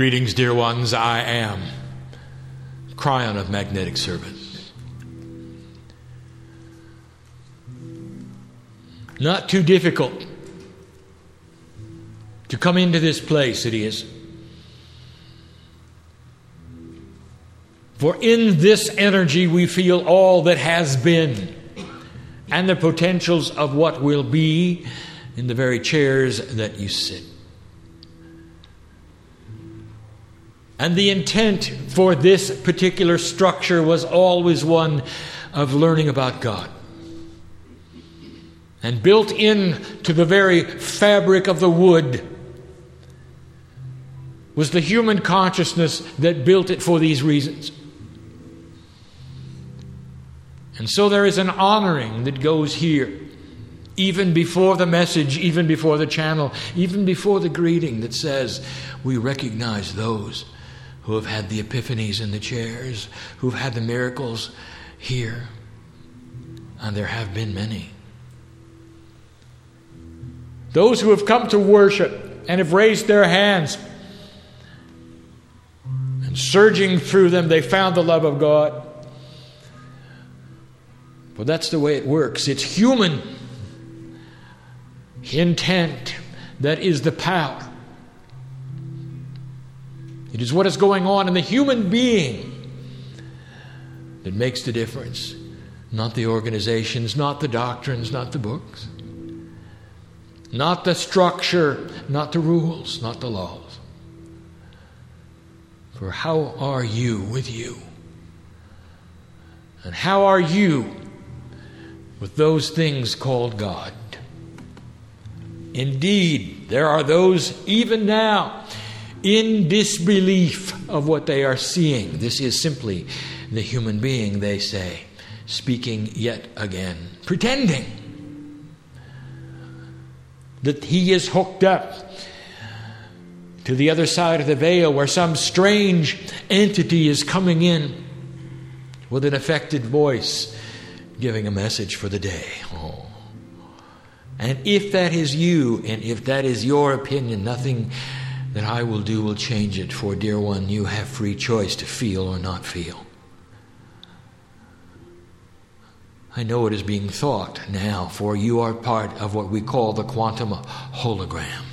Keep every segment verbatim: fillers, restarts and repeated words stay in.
Greetings, dear ones. I am Cryon of Magnetic Service. Not too difficult to come into this place, it is. For in this energy we feel all that has been and the potentials of what will be in the very chairs that you sit. And the intent for this particular structure was always one of learning about God. And built into the very fabric of the wood was the human consciousness that built it for these reasons. And so there is an honoring that goes here, even before the message, even before the channel, even before the greeting that says, we recognize those who have had the epiphanies in the chairs, who've had the miracles here. And there have been many. Those who have come to worship and have raised their hands, and surging through them, they found the love of God. Well, that's the way it works. It's human intent that is the power. It is what is going on in the human being that makes the difference. Not the organizations, not the doctrines, not the books. Not the structure, not the rules, not the laws. For how are you with you? And how are you with those things called God? Indeed, there are those even now in disbelief of what they are seeing. This is simply the human being, they say, speaking yet again, pretending that he is hooked up to the other side of the veil where some strange entity is coming in with an affected voice giving a message for the day. Oh. And if that is you, and if that is your opinion, nothing that I will do will change it. For, dear one, you have free choice to feel or not feel. I know it is being thought now, for you are part of what we call the quantum hologram.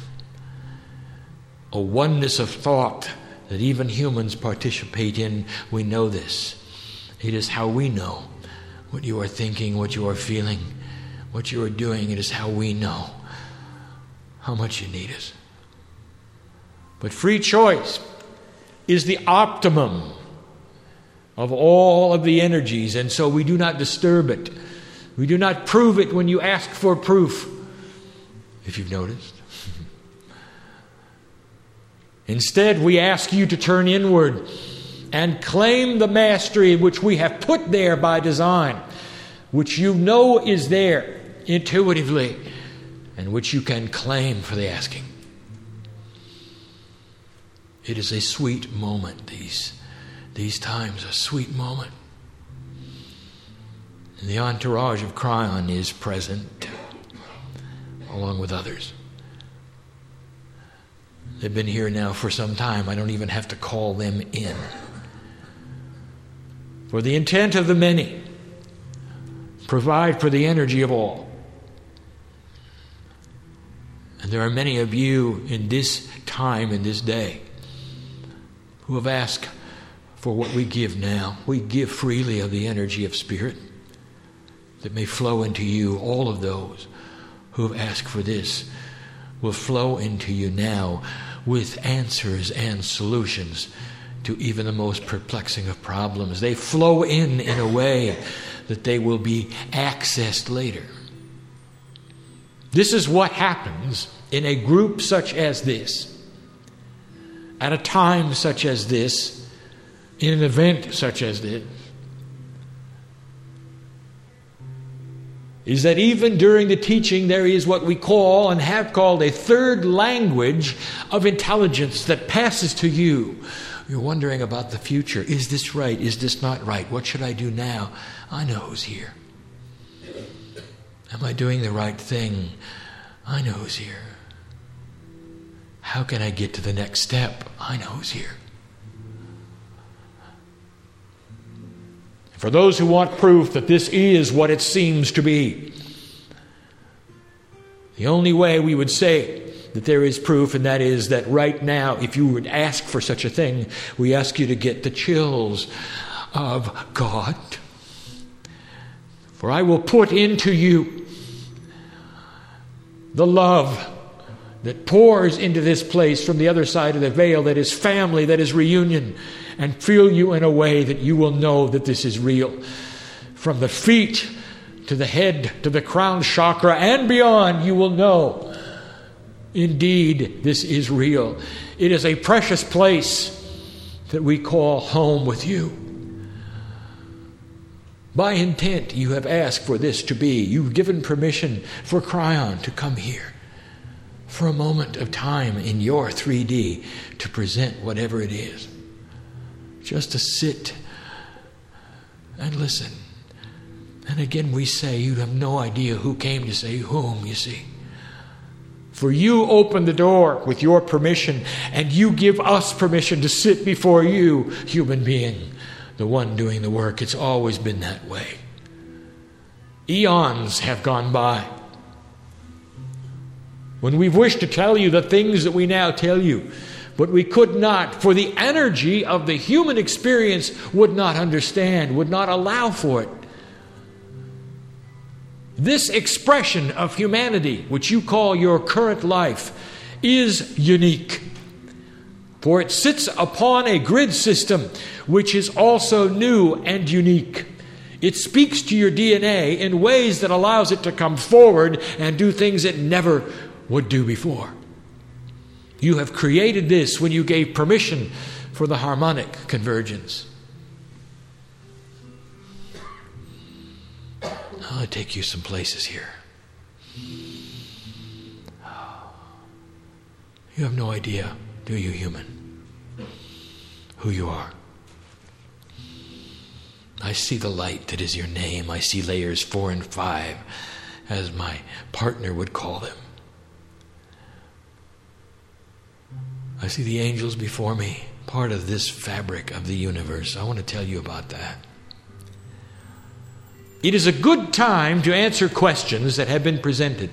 A oneness of thought that even humans participate in. We know this. It is how we know what you are thinking, what you are feeling, what you are doing. It is how we know how much you need us. But free choice is the optimum of all of the energies, and so we do not disturb it. We do not prove it when you ask for proof, if you've noticed. Instead, we ask you to turn inward and claim the mastery which we have put there by design, which you know is there intuitively, and which you can claim for the asking. It is a sweet moment, these, these times, a sweet moment. And the entourage of Cryon is present, along with others. They've been here now for some time. I don't even have to call them in. For the intent of the many, provide for the energy of all. And there are many of you in this time, in this day, who have asked for what we give now. We give freely of the energy of Spirit that may flow into you. All of those who have asked for this will flow into you now with answers and solutions to even the most perplexing of problems. They flow in in a way that they will be accessed later. This is what happens in a group such as this, at a time such as this, in an event such as this, is that even during the teaching there is what we call and have called a third language of intelligence that passes to you. You're wondering about the future. Is this right? Is this not right? What should I do now? I know who's here. Am I doing the right thing? I know who's here. how can I get to the next step? I know who's here. For those who want proof that this is what it seems to be, the only way we would say that there is proof, and that is that right now, if you would ask for such a thing, we ask you to get the chills of God. For I will put into you the love that pours into this place from the other side of the veil, that is family, that is reunion, and fill you in a way that you will know that this is real. From the feet to the head to the crown chakra and beyond, you will know, indeed, this is real. It is a precious place that we call home with you. By intent, you have asked for this to be. You've given permission for Kryon to come here for a moment of time in your three D to present whatever it is. Just to sit and listen. And again we say, you have no idea who came to say whom, you see. For you open the door with your permission, and you give us permission to sit before you, human being, the one doing the work. It's always been that way. Eons have gone by. When we've wished to tell you the things that we now tell you, but we could not, for the energy of the human experience would not understand, would not allow for it. This expression of humanity, which you call your current life, is unique. For it sits upon a grid system which is also new and unique. It speaks to your D N A in ways that allows it to come forward and do things it never would do before. You have created this when you gave permission for the harmonic convergence. I'll take you some places here. You have no idea, do you, human, who you are? I see the light that is your name. I see layers four and five, as my partner would call them. I see the angels before me, part of this fabric of the universe. I want to tell you about that. It is a good time to answer questions that have been presented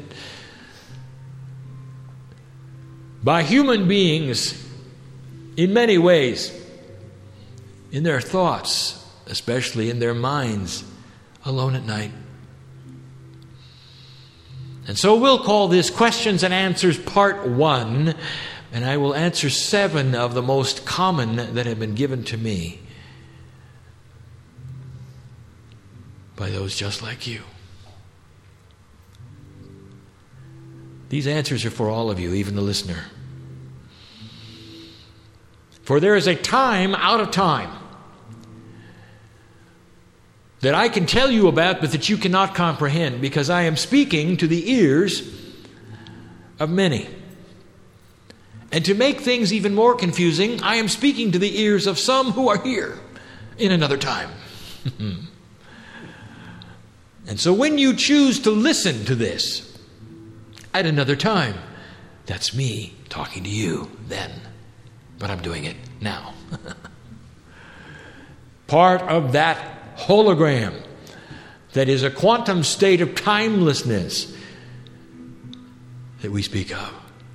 by human beings in many ways, in their thoughts, especially in their minds, alone at night. And so we'll call this Questions and Answers Part One, and I will answer seven of the most common that have been given to me by those just like you. These answers are for all of you, even the listener. For there is a time out of time that I can tell you about, but that you cannot comprehend, because I am speaking to the ears of many. And to make things even more confusing, I am speaking to the ears of some who are here in another time. And so when you choose to listen to this at another time, that's me talking to you then. But I'm doing it now. Part of that hologram that is a quantum state of timelessness that we speak of.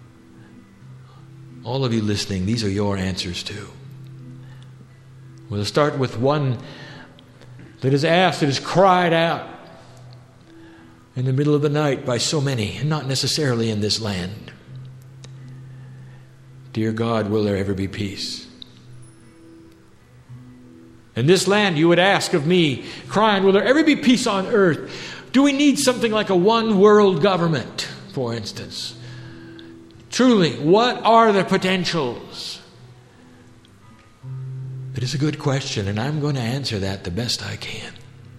All of you listening, these are your answers too. We'll start with one that is asked, that is cried out in the middle of the night by so many, and not necessarily in this land. Dear God, will there ever be peace? In this land, you would ask of me, crying, will there ever be peace on earth? Do we need something like a one world government, for instance? Truly, what are the potentials? It is a good question, and I'm going to answer that the best I can.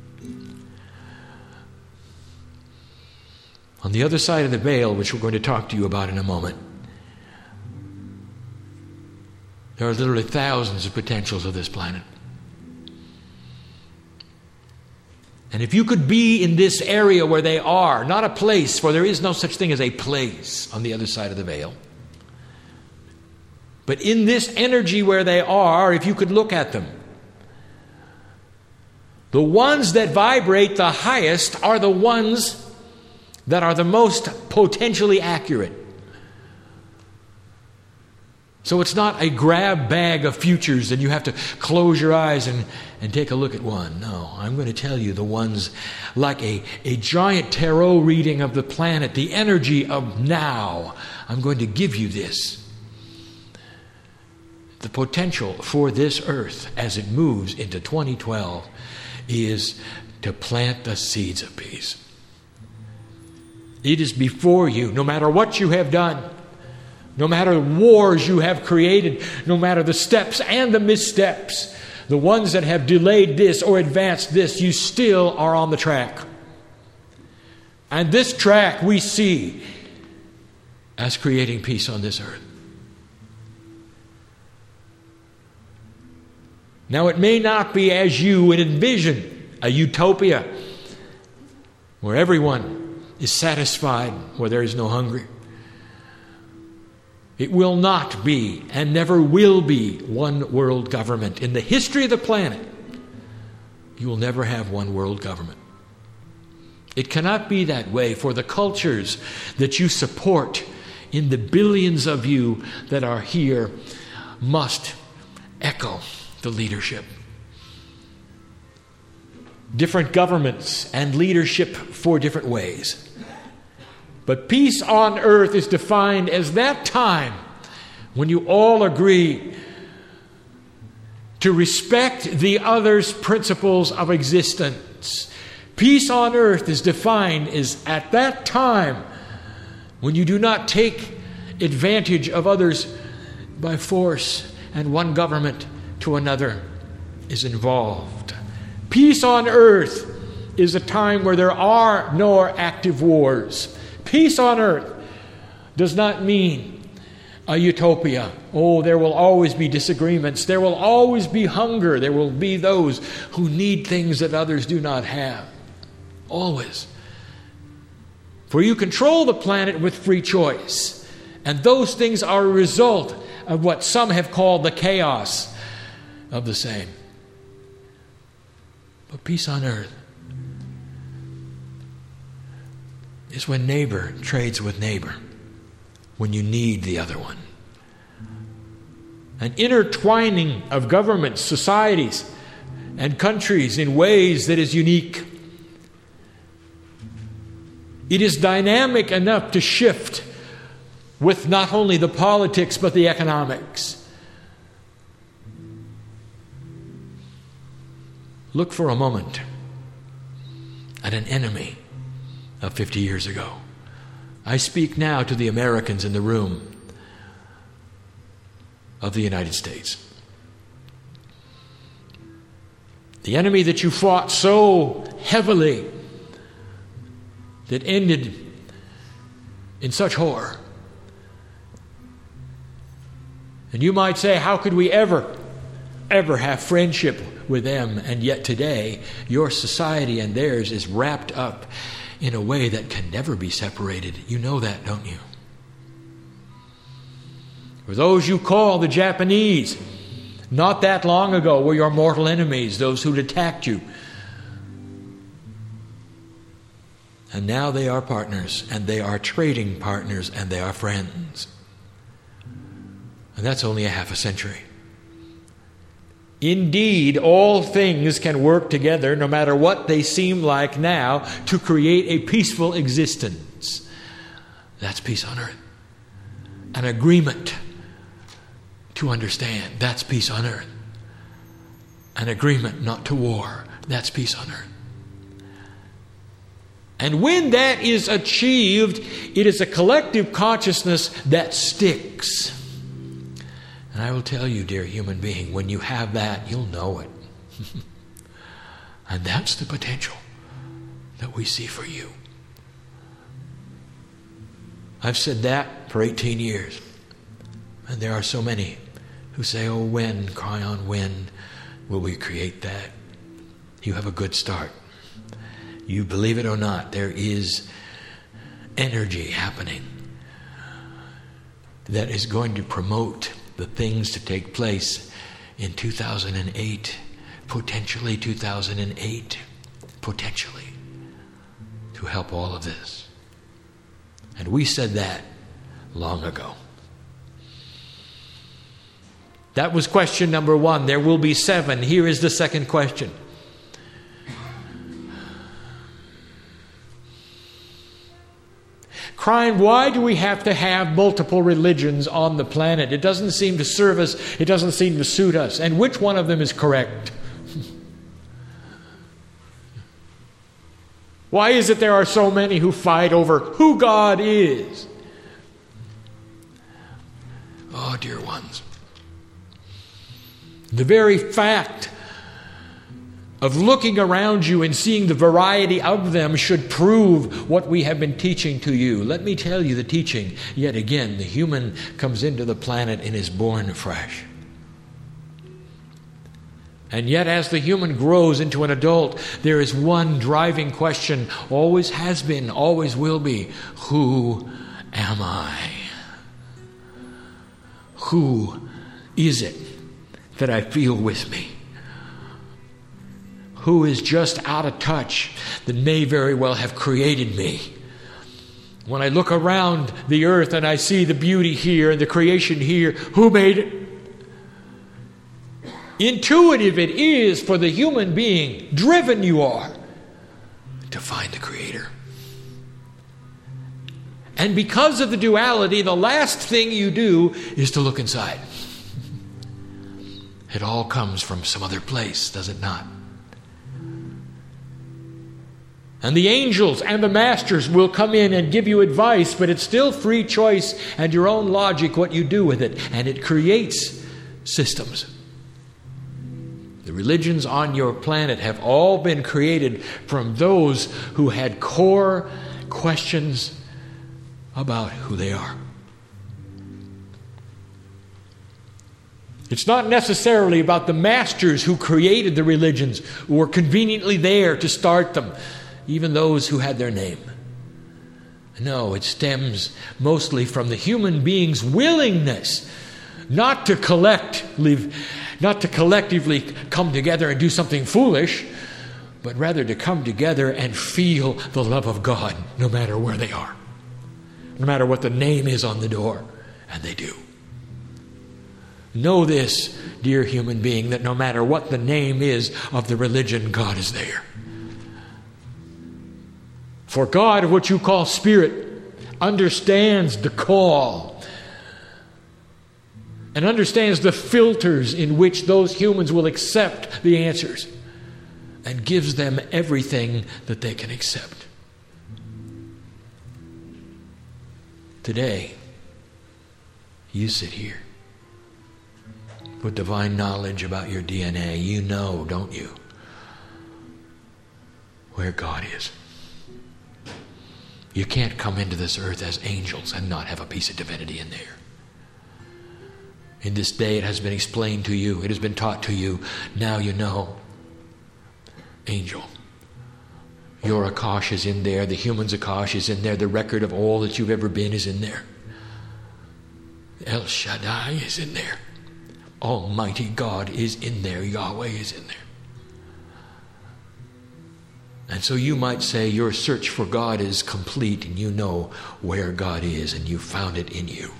On the other side of the veil, which we're going to talk to you about in a moment, there are literally thousands of potentials of this planet. And if you could be in this area where they are, not a place, for there is no such thing as a place on the other side of the veil, But in this energy where they are, if you could look at them, the ones that vibrate the highest are the ones that are the most potentially accurate. So it's not a grab bag of futures and you have to close your eyes and, and take a look at one. No, I'm going to tell you the ones like a, a giant tarot reading of the planet, the energy of now. I'm going to give you this. The potential for this earth as it moves into twenty twelve is to plant the seeds of peace. It is before you, no matter what you have done. No matter the wars you have created, no matter the steps and the missteps, the ones that have delayed this or advanced this, you still are on the track. And this track we see as creating peace on this earth. Now it may not be as you would envision, a utopia where everyone is satisfied, where there is no hunger. It will not be and never will be one world government. In the history of the planet, you will never have one world government. It cannot be that way for the cultures that you support in the billions of you that are here must echo the leadership. Different governments and leadership for different ways. But peace on earth is defined as that time when you all agree to respect the other's principles of existence. Peace on earth is defined as at that time when you do not take advantage of others by force and one government to another is involved. Peace on earth is a time where there are no active wars. Peace on earth does not mean a utopia. Oh, there will always be disagreements. There will always be hunger. There will be those who need things that others do not have. Always. For you control the planet with free choice. And those things are a result of what some have called the chaos of the same. But peace on earth is when neighbor trades with neighbor, when you need the other one. An intertwining of governments, societies, and countries in ways that is unique. It is dynamic enough to shift with not only the politics but the economics. Look for a moment at an enemy of fifty years ago. I speak now to the Americans in the room of the United States. The enemy that you fought so heavily that ended in such horror. And you might say, how could we ever, ever have friendship with them? And yet today, your society and theirs is wrapped up in a way that can never be separated. You know that, don't you? For those you call the Japanese, not that long ago were your mortal enemies, those who'd attacked you. And now they are partners, and they are trading partners, and they are friends. And that's only a half a century. Indeed, all things can work together, no matter what they seem like now, to create a peaceful existence. That's peace on earth. An agreement to understand. That's peace on earth. An agreement not to war. That's peace on earth. And when that is achieved, it is a collective consciousness that sticks. And I will tell you, dear human being, when you have that, you'll know it. And that's the potential that we see for you. I've said that for eighteen years. And there are so many who say, oh, when, cry on when will we create that? You have a good start. You believe it or not, there is energy happening that is going to promote the things to take place in two thousand eight, potentially two thousand eight, potentially, to help all of this. And we said that long ago. That was question number one. There will be seven. Here is the second question. Crying, why do we have to have multiple religions on the planet? It doesn't seem to serve us. It doesn't seem to suit us. And which one of them is correct? Why is it there are so many who fight over who God is? Oh, dear ones. The very fact of looking around you and seeing the variety of them should prove what we have been teaching to you. Let me tell you the teaching. Yet again, the human comes into the planet and is born afresh. And yet as the human grows into an adult, there is one driving question, always has been, always will be, who am I? Who is it that I feel with me? Who is just out of touch that may very well have created me? When I look around the earth and I see the beauty here and the creation here, who made it? Intuitive it is for the human being, driven you are, to find the Creator. And because of the duality, the last thing you do is to look inside. It all comes from some other place, does it not? And the angels and the masters will come in and give you advice, but it's still free choice and your own logic what you do with it. And it creates systems. The religions on your planet have all been created from those who had core questions about who they are. It's not necessarily about the masters who created the religions, who were conveniently there to start them, even those who had their name. No, it stems mostly from the human being's willingness not to collect, not to collectively come together and do something foolish, but rather to come together and feel the love of God no matter where they are, no matter what the name is on the door, and they do. Know this, dear human being, that no matter what the name is of the religion, God is there. For God, what you call spirit, understands the call and understands the filters in which those humans will accept the answers and gives them everything that they can accept. Today, you sit here with divine knowledge about your D N A. You know, don't you, where God is. You can't come into this earth as angels and not have a piece of divinity in there. In this day it has been explained to you. It has been taught to you. Now you know. Angel. Your Akash is in there. The human's Akash is in there. The record of all that you've ever been is in there. El Shaddai is in there. Almighty God is in there. Yahweh is in there. And so you might say your search for God is complete and you know where God is and you found it in you.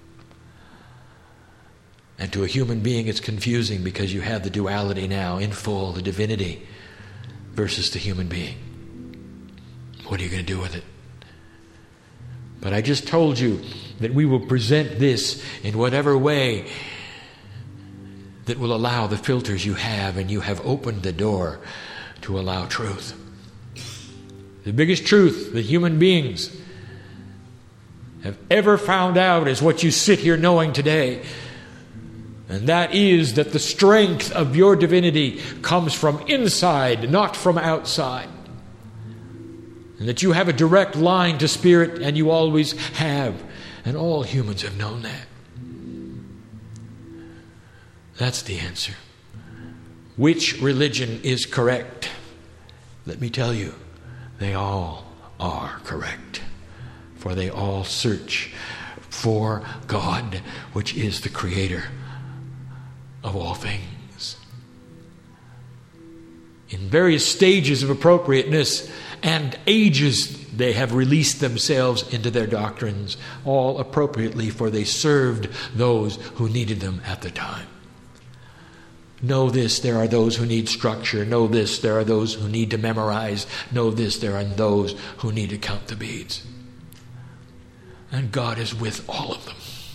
And to a human being it's confusing because you have the duality now in full, the divinity versus the human being. What are you going to do with it? But I just told you that we will present this in whatever way that will allow the filters you have, and you have opened the door to allow truth. The biggest truth that human beings have ever found out is what you sit here knowing today. And that is that the strength of your divinity comes from inside, not from outside. And that you have a direct line to spirit, and you always have. And all humans have known that. That's the answer. Which religion is correct? Let me tell you, they all are correct. For they all search for God, which is the creator of all things. In various stages of appropriateness and ages, they have released themselves into their doctrines, all appropriately, for they served those who needed them at the time. Know this, there are those who need structure. Know this, there are those who need to memorize. Know this, there are those who need to count the beads. And God is with all of them.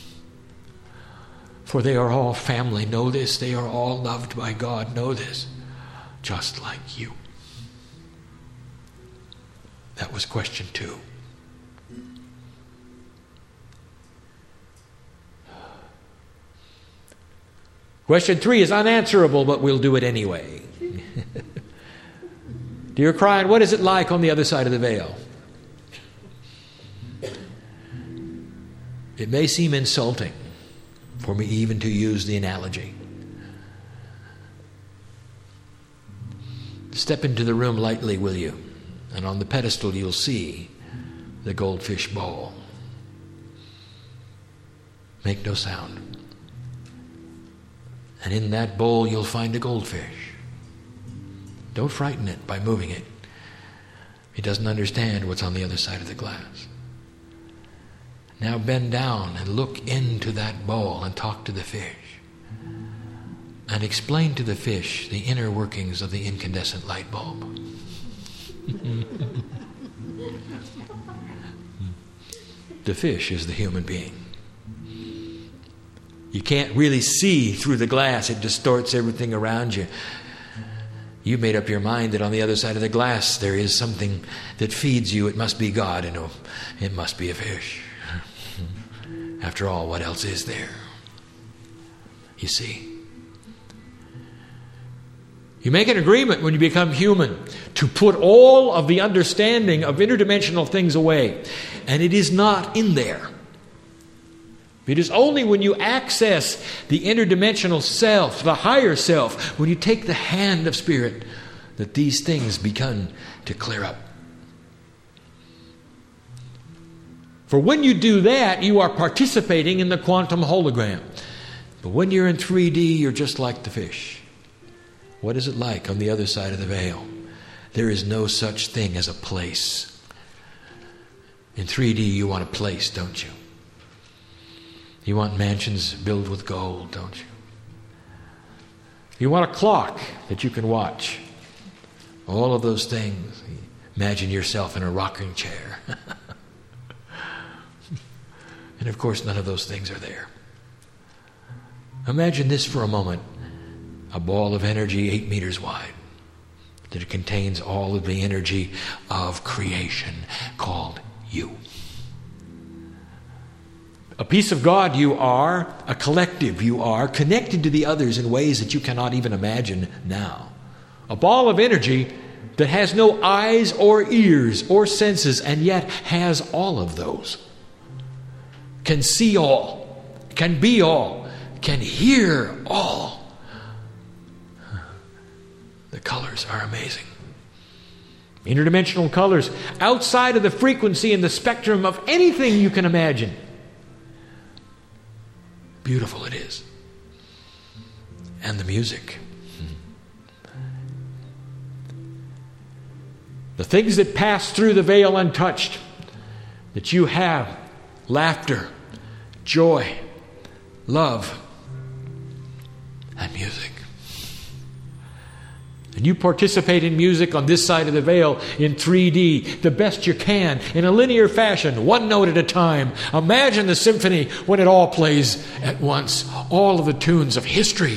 For they are all family. Know this, they are all loved by God. Know this, just like you. That was question two. Question three is unanswerable, but we'll do it anyway. Dear Cryan, what is it like on the other side of the veil? It may seem insulting for me even to use the analogy. Step into the room lightly, will you? And on the pedestal you'll see the goldfish bowl. Make no sound. And in that bowl you'll find a goldfish. Don't frighten it by moving it. It doesn't understand what's on the other side of the glass. Now bend down and look into that bowl and talk to the fish. And explain to the fish the inner workings of the incandescent light bulb. The fish is the human being. You can't really see through the glass. It distorts everything around you. You made up your mind that on the other side of the glass there is something that feeds you. It must be God, and it must be a fish. After all, what else is there? You see? You make an agreement when you become human to put all of the understanding of interdimensional things away. And it is not in there. It is only when you access the interdimensional self, the higher self, when you take the hand of Spirit, that these things begin to clear up. For when you do that, you are participating in the quantum hologram. But when you're in three D, you're just like the fish. What is it like on the other side of the veil? There is no such thing as a place. In three D, you want a place, don't you? You want mansions built with gold, don't you? You want a clock that you can watch. All of those things. Imagine yourself in a rocking chair. And of course, none of those things are there. Imagine this for a moment. A ball of energy eight meters wide. That it contains all of the energy of creation called you. A piece of God you are, a collective you are, connected to the others in ways that you cannot even imagine now. A ball of energy that has no eyes or ears or senses and yet has all of those. Can see all, can be all, can hear all. The colors are amazing. Interdimensional colors outside of the frequency and the spectrum of anything you can imagine. Beautiful it is. And the music. The things that pass through the veil untouched, that you have laughter, joy, love, and music. And you participate in music on this side of the veil in three D, the best you can, in a linear fashion, one note at a time. Imagine the symphony when it all plays at once, all of the tunes of history.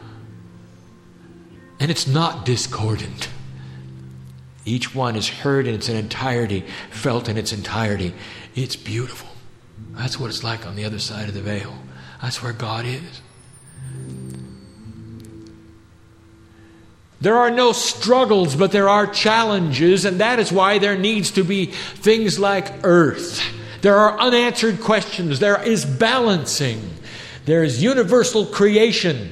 And it's not discordant. Each one is heard in its entirety, felt in its entirety. It's beautiful. That's what it's like on the other side of the veil. That's where God is. There are no struggles, but there are challenges, and that is why there needs to be things like earth. There are unanswered questions. There is balancing. There is universal creation.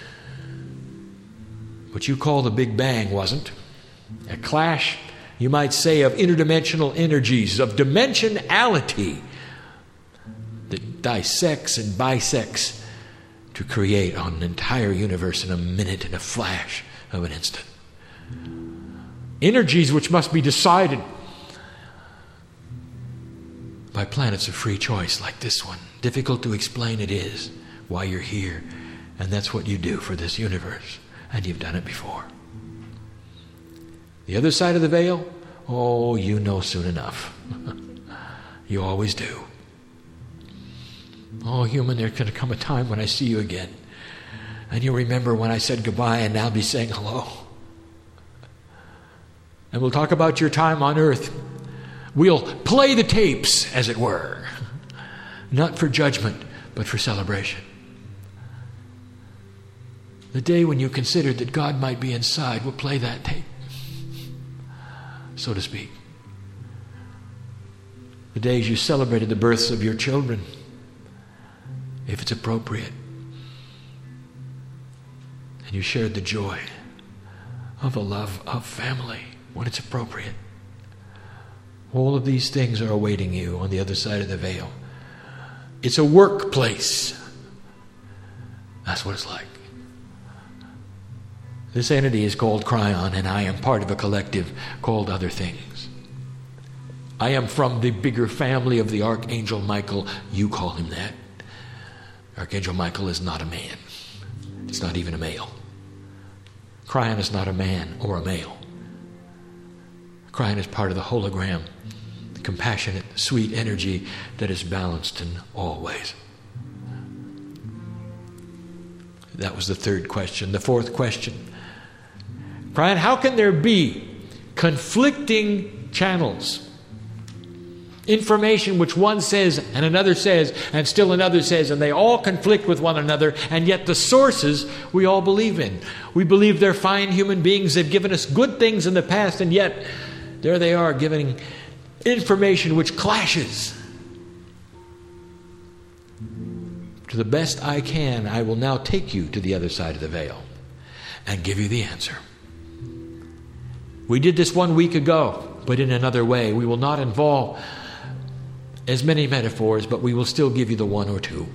What you call the Big Bang wasn't. A clash, you might say, of interdimensional energies, of dimensionality that dissects and bisects to create on an entire universe in a minute, in a flash of an instant. Energies which must be decided by planets of free choice like this one. Difficult to explain it is, why you're here. And that's what you do for this universe. And you've done it before. The other side of the veil? Oh, you know soon enough. You always do. Oh, human, there's going to come a time when I see you again. And you'll remember when I said goodbye, and I'll be saying hello. And we'll talk about your time on earth. We'll play the tapes, as it were. Not for judgment, but for celebration. The day when you considered that God might be inside, we'll play that tape, so to speak. The days you celebrated the births of your children, if it's appropriate. And you shared the joy of the love of family when it's appropriate. All of these things are awaiting you on the other side of the veil. It's a workplace. That's what it's like. This entity is called Kryon, and I am part of a collective called Other Things. I am from the bigger family of the Archangel Michael. You call him that. Archangel Michael is not a man. It's not even a male. Kryon is not a man or a male. Kryon is part of the hologram, the compassionate, sweet energy that is balanced in all ways. That was the third question. The fourth question. Kryon, how can there be conflicting channels? Information which one says and another says and still another says, and they all conflict with one another, and yet the sources we all believe in. We believe they're fine human beings. They've given us good things in the past, and yet there they are giving information which clashes. To the best I can, I will now take you to the other side of the veil and give you the answer. We did this one week ago, but in another way. We will not involve as many metaphors, but we will still give you the one or two.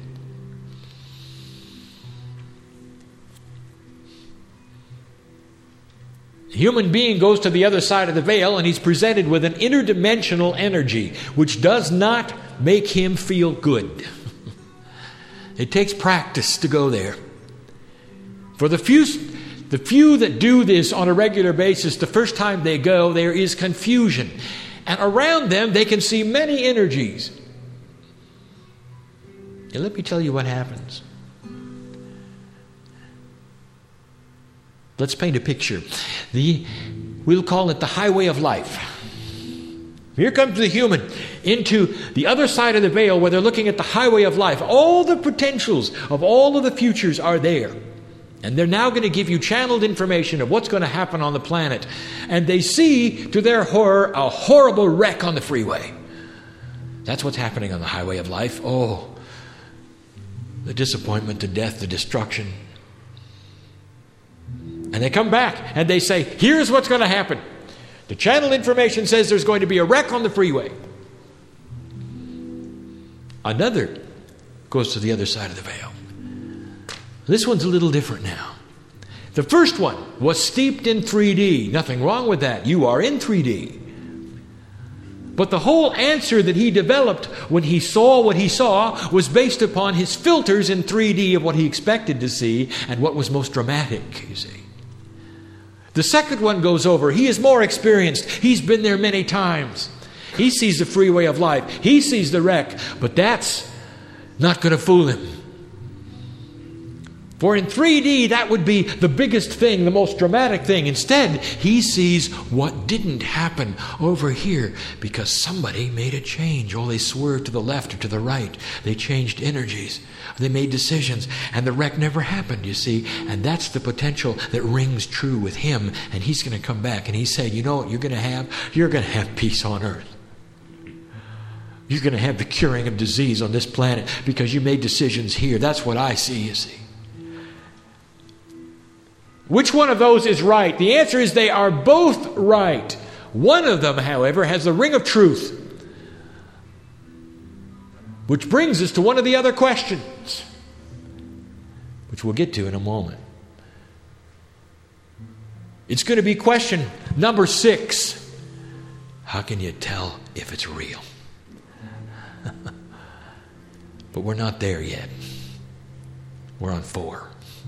A human being goes to the other side of the veil, and he's presented with an interdimensional energy which does not make him feel good. It takes practice to go there. For the few, the few that do this on a regular basis, the first time they go, there is confusion. And around them, they can see many energies. And let me tell you what happens. Let's paint a picture. The, we'll call it the highway of life. Here comes the human into the other side of the veil where they're looking at the highway of life. All the potentials of all of the futures are there. And they're now going to give you channeled information of what's going to happen on the planet. And they see, to their horror, a horrible wreck on the freeway. That's what's happening on the highway of life. Oh, the disappointment, the death, the destruction. And they come back and they say, here's what's going to happen. The channeled information says there's going to be a wreck on the freeway. Another goes to the other side of the veil. This one's a little different now. The first one was steeped in three D. Nothing wrong with that. You are in three D. But the whole answer that he developed when he saw what he saw was based upon his filters in three D of what he expected to see and what was most dramatic, you see. The second one goes over. He is more experienced. He's been there many times. He sees the freeway of life. He sees the wreck. But that's not going to fool him. For in three D, that would be the biggest thing, the most dramatic thing. Instead, he sees what didn't happen over here because somebody made a change. Oh, they swerved to the left or to the right. They changed energies. They made decisions. And the wreck never happened, you see. And that's the potential that rings true with him. And he's going to come back and he said, you know what you're going to have? You're going to have peace on earth. You're going to have the curing of disease on this planet because you made decisions here. That's what I see, you see. Which one of those is right? The answer is they are both right. One of them, however, has the ring of truth. Which brings us to one of the other questions, which we'll get to in a moment. It's going to be question number six. How can you tell if it's real? But we're not there yet. We're on four.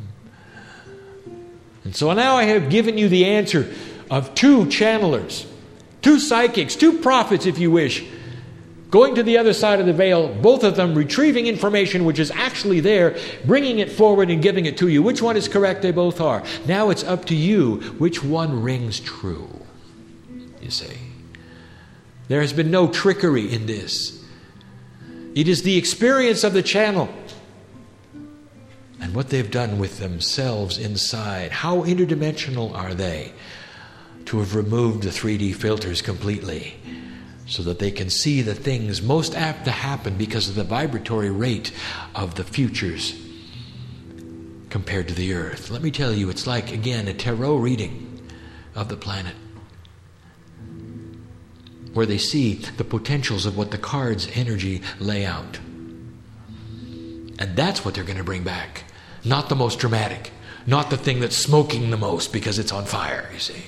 And so now I have given you the answer of two channelers, two psychics, two prophets, if you wish, going to the other side of the veil, both of them retrieving information which is actually there, bringing it forward and giving it to you. Which one is correct? They both are. Now it's up to you which one rings true, you see. There has been no trickery in this. It is the experience of the channel and what they've done with themselves inside. How interdimensional are they to have removed the three D filters completely so that they can see the things most apt to happen because of the vibratory rate of the futures compared to the earth. Let me tell you, it's like, again, a tarot reading of the planet, where they see the potentials of what the cards' energy lay out. And that's what they're going to bring back. Not the most dramatic. Not the thing that's smoking the most because it's on fire, you see.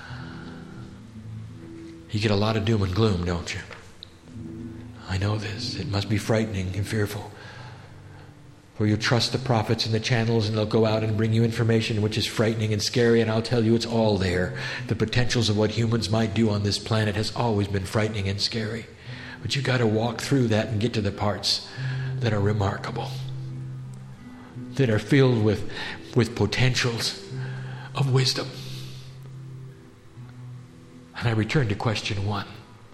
You get a lot of doom and gloom, don't you? I know this. It must be frightening and fearful. For you trust the prophets and the channels, and they'll go out and bring you information which is frightening and scary, and I'll tell you it's all there. The potentials of what humans might do on this planet has always been frightening and scary. But you've got to walk through that and get to the parts that are remarkable, that are filled with, with potentials of wisdom. And I return to question one.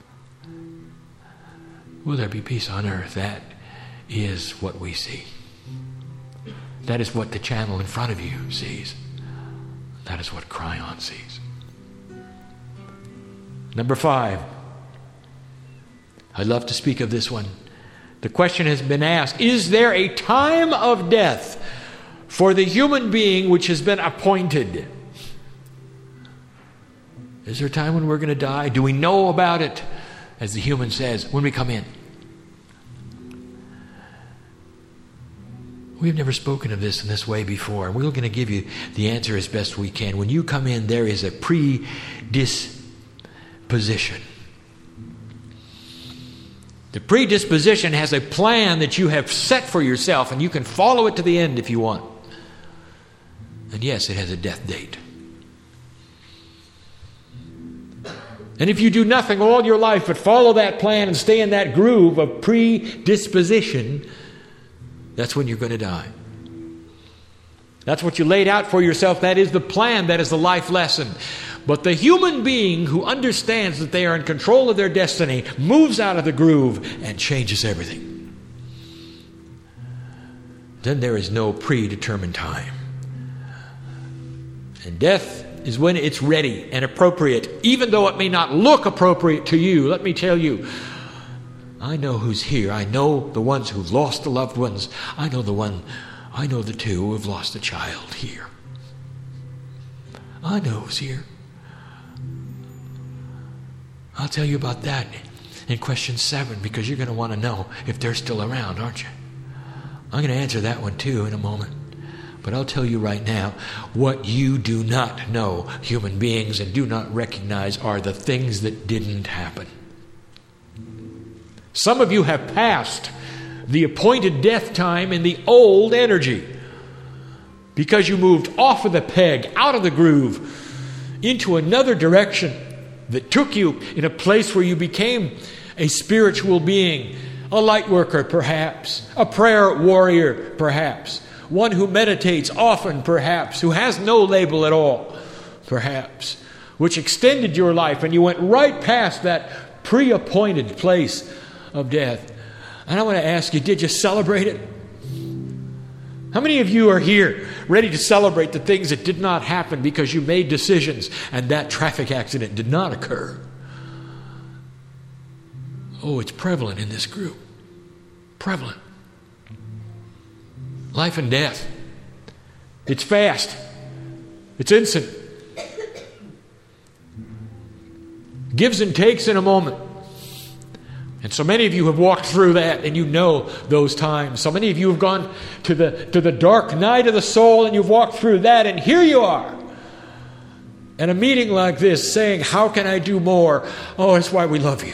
Will there be peace on earth? That is what we see. That is what the channel in front of you sees. That is what Kryon sees. Number five. I'd love to speak of this one. The question has been asked, is there a time of death for the human being which has been appointed? Is there a time when we're going to die? Do we know about it, as the human says, when we come in? We've never spoken of this in this way before, and we're going to give you the answer as best we can. When you come in, there is a predisposition. The predisposition has a plan that you have set for yourself, and you can follow it to the end if you want. And yes, it has a death date. And if you do nothing all your life but follow that plan and stay in that groove of predisposition, that's when you're going to die. That's what you laid out for yourself. That is the plan. That is the life lesson. But the human being who understands that they are in control of their destiny moves out of the groove and changes everything. Then there is no predetermined time. And death is when it's ready and appropriate, even though it may not look appropriate to you. Let me tell you, I know who's here. I know the ones who've lost the loved ones. I know the one, I know the two who have lost a child here. I know who's here. I'll tell you about that in question seven, because you're going to want to know if they're still around, aren't you? I'm going to answer that one too in a moment. But I'll tell you right now, what you do not know, human beings, and do not recognize are the things that didn't happen. Some of you have passed the appointed death time in the old energy because you moved off of the peg, out of the groove, into another direction that took you in a place where you became a spiritual being, a light worker perhaps, a prayer warrior perhaps, one who meditates often perhaps, who has no label at all perhaps, which extended your life and you went right past that pre-appointed place of death. And I want to ask you, did you celebrate it? How many of you are here ready to celebrate the things that did not happen because you made decisions and that traffic accident did not occur? Oh, it's prevalent in this group. Prevalent. Life and death. It's fast. It's instant. Gives and takes in a moment. And so many of you have walked through that, and you know those times. So many of you have gone to the, to the dark night of the soul, and you've walked through that, and here you are. And a meeting like this saying, how can I do more? Oh, that's why we love you.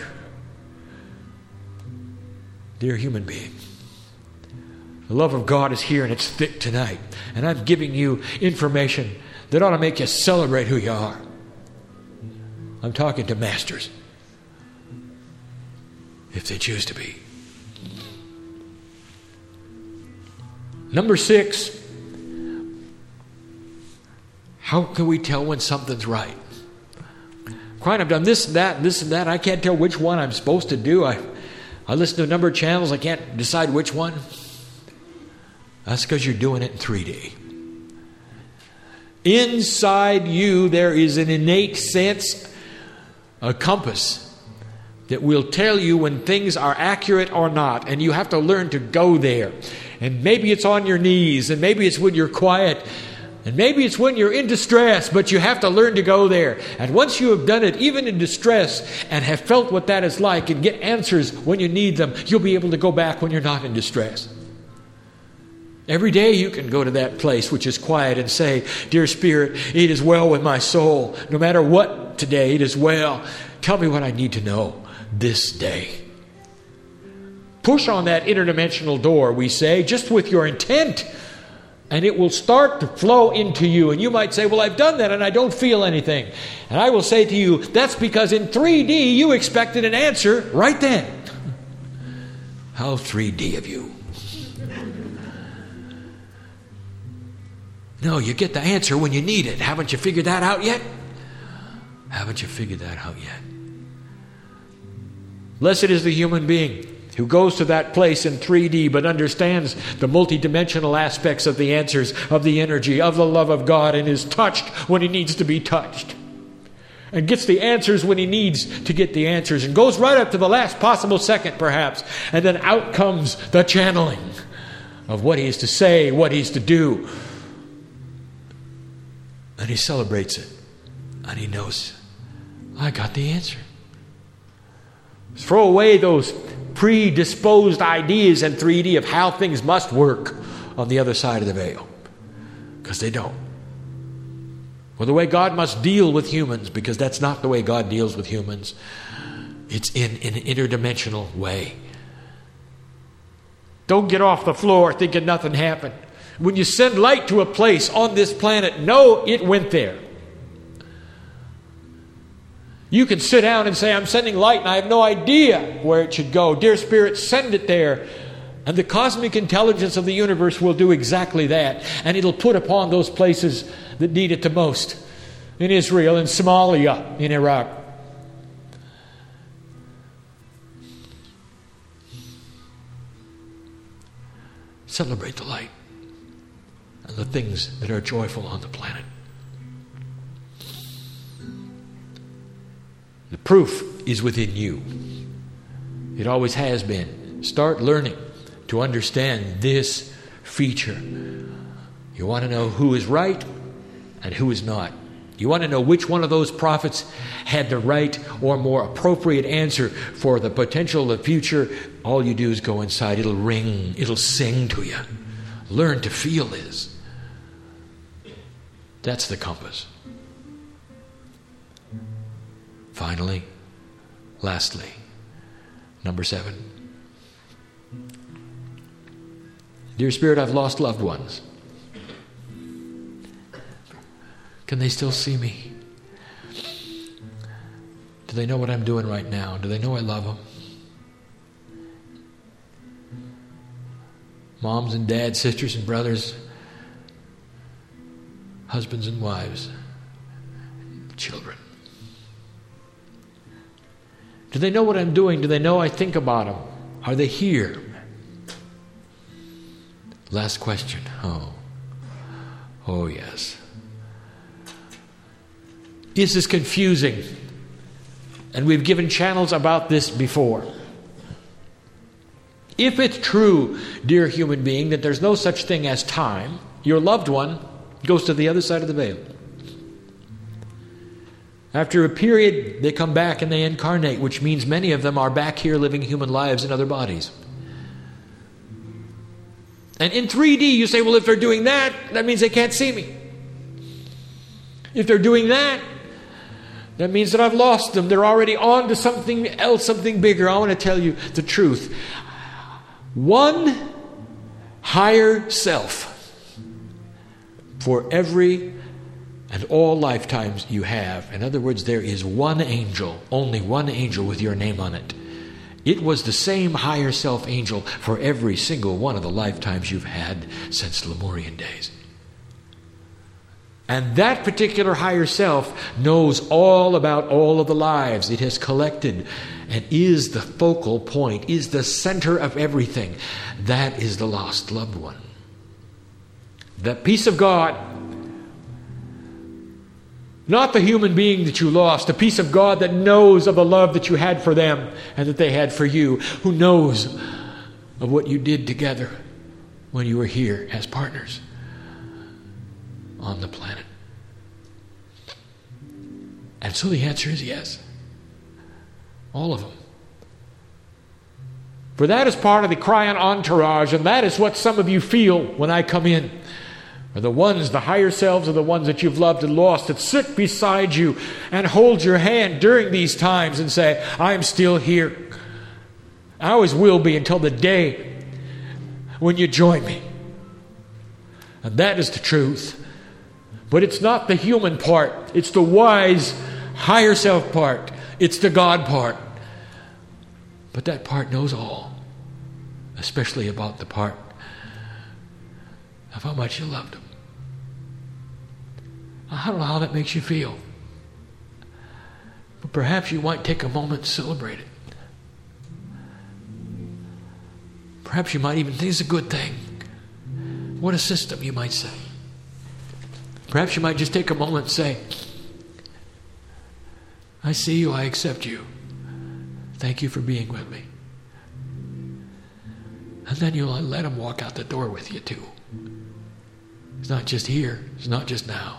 Dear human being, the love of God is here, and it's thick tonight. And I'm giving you information that ought to make you celebrate who you are. I'm talking to masters, if they choose to be. Number six, how can we tell when something's right? Crying, I've done this and that and this and that. I can't tell which one I'm supposed to do. I, I listen to a number of channels. I can't decide which one. That's because you're doing it in three D. Inside you, there is an innate sense, a compass, that will tell you when things are accurate or not, and you have to learn to go there. And maybe it's on your knees, and maybe it's when you're quiet, and maybe it's when you're in distress, but you have to learn to go there. And once you have done it, even in distress, and have felt what that is like, and get answers when you need them, you'll be able to go back when you're not in distress. Every day you can go to that place which is quiet and say, Dear Spirit, it is well with my soul. No matter what today, it is well. Tell me what I need to know this day. Push on that interdimensional door, we say, just with your intent, and it will start to flow into you. And you might say, well, I've done that and I don't feel anything. And I will say to you, that's because in three D you expected an answer right then. How three D of you. No, you get the answer when you need it. Haven't you figured that out yet? Haven't you figured that out yet? Blessed is the human being who goes to that place in three D but understands the multidimensional aspects of the answers, of the energy, of the love of God, and is touched when he needs to be touched. And gets the answers when he needs to get the answers. And goes right up to the last possible second, perhaps. And then out comes the channeling of what he is to say, what he is to do. And he celebrates it. And he knows, I got the answer. Throw away those predisposed ideas in three D of how things must work on the other side of the veil. Because they don't. Or the way God must deal with humans, because that's not the way God deals with humans. It's in, in an interdimensional way. Don't get off the floor thinking nothing happened. When you send light to a place on this planet, know it went there. You can sit down and say, I'm sending light and I have no idea where it should go. Dear Spirit, send it there. And the cosmic intelligence of the universe will do exactly that. And it'll put upon those places that need it the most. In Israel, in Somalia, in Iraq. Celebrate the light and the things that are joyful on the planet. The proof is within you. It always has been. Start learning to understand this feature. You want to know who is right and who is not. You want to know which one of those prophets had the right or more appropriate answer for the potential of the future. All you do is go inside. It'll ring. It'll sing to you. Learn to feel this. That's the compass. Finally, lastly, number seven. Dear Spirit, I've lost loved ones. Can they still see me? Do they know what I'm doing right now? Do they know I love them? Moms and dads, sisters and brothers, husbands and wives, children. Do they know what I'm doing? Do they know I think about them? Are they here? Last question. Oh. Oh, yes. Is this confusing? And we've given channels about this before. If it's true, dear human being, that there's no such thing as time, your loved one goes to the other side of the veil. After a period, they come back and they incarnate, which means many of them are back here living human lives in other bodies. And in three D, you say, well, if they're doing that, that means they can't see me. If they're doing that, that means that I've lost them. They're already on to something else, something bigger. I want to tell you the truth. One higher self for every and all lifetimes you have. In other words, there is one angel, only one angel with your name on it. It was the same higher self angel for every single one of the lifetimes you've had since Lemurian days. And that particular higher self knows all about all of the lives it has collected and is the focal point, is the center of everything. That is the lost loved one. That piece of God, not the human being that you lost, the piece of God that knows of the love that you had for them and that they had for you, who knows of what you did together when you were here as partners on the planet. And so the answer is yes. All of them. For that is part of the Cryon entourage, and that is what some of you feel when I come in. Are the ones, the higher selves, are the ones that you've loved and lost, that sit beside you and hold your hand during these times and say, I'm still here. I always will be until the day when you join me. And that is the truth. But it's not the human part. It's the wise, higher self part. It's the God part. But that part knows all, especially about the part of how much you loved him. I don't know how that makes you feel. But perhaps you might take a moment to celebrate it. Perhaps you might even think it's a good thing. What a system, you might say. Perhaps you might just take a moment and say, I see you, I accept you. Thank you for being with me. And then you'll let him walk out the door with you too. It's not just here. It's not just now.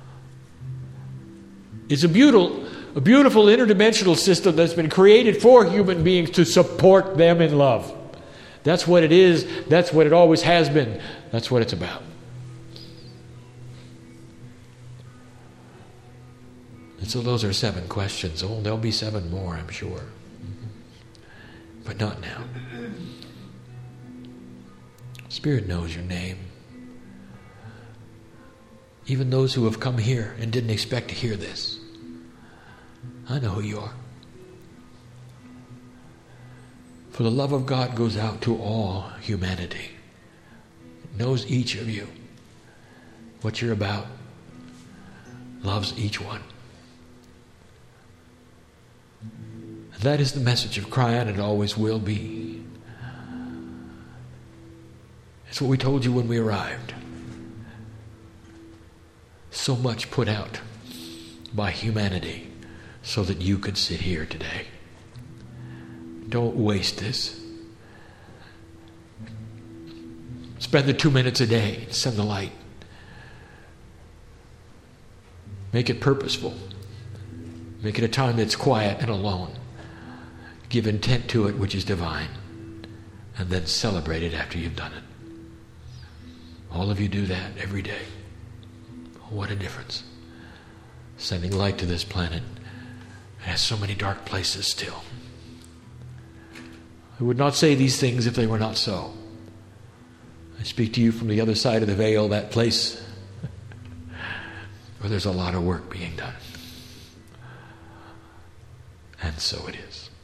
It's a beautiful, a beautiful interdimensional system that's been created for human beings to support them in love. That's what it is. That's what it always has been. That's what it's about. And so those are seven questions. Oh, there'll be seven more, I'm sure. But not now. Spirit knows your name. Even those who have come here and didn't expect to hear this. I know who you are. For the love of God goes out to all humanity. It knows each of you. What you're about. Loves each one. And that is the message of Cryon, and it always will be. It's what we told you when we arrived. So much put out by humanity so that you could sit here today. Don't waste this. Spend the two minutes a day. Send the light. Make it purposeful. Make it a time that's quiet and alone. Give intent to it, which is divine. And then celebrate it after you've done it. All of you do that every day. What a difference. Sending light to this planet. It has so many dark places still. I would not say these things if they were not so. I speak to you from the other side of the veil, that place where there's a lot of work being done. And so it is.